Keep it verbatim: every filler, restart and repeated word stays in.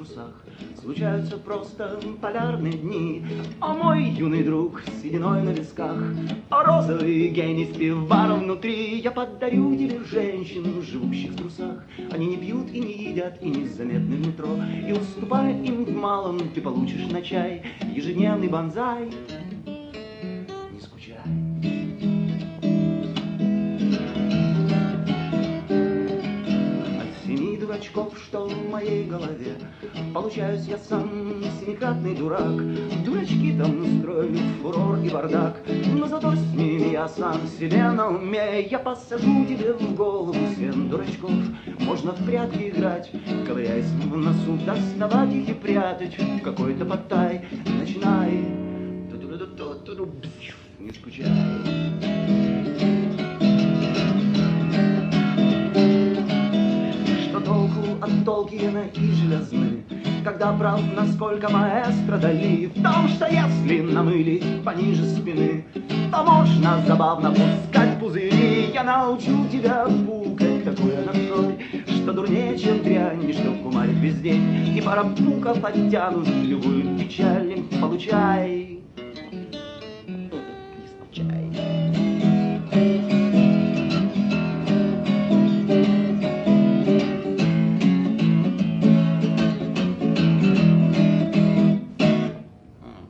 трусах. Случаются просто полярные дни. О, мой юный друг с сединой на висках, о, розовый гений с пиваром внутри, я подарю тебе женщин, живущих в трусах. Они не пьют и не едят, и незаметны в метро, и, уступая им в малом, ты получишь на чай ежедневный бонзай. Не скучай. Дурачков, что в моей голове, получаюсь я сам семикратный дурак. Дурачки там устроили фурор и бардак, но зато с ними я сам себе на уме. Я посажу тебе в голову семь дурачков. Можно в прятки играть, ковыряясь в носу, доставать их и прятать в какой-то подтай. Начинай, не скучай. От Толкиена и Железны, когда прав, насколько маэстро Дали, в том, что если намылить пониже спины, то можно забавно пускать пузыри. Я научу тебя пукать такой анашой, что дурнее, чем дрянь, и что кумарит весь день, и пара пуков оттянут любую печаль. Получай, не скучай.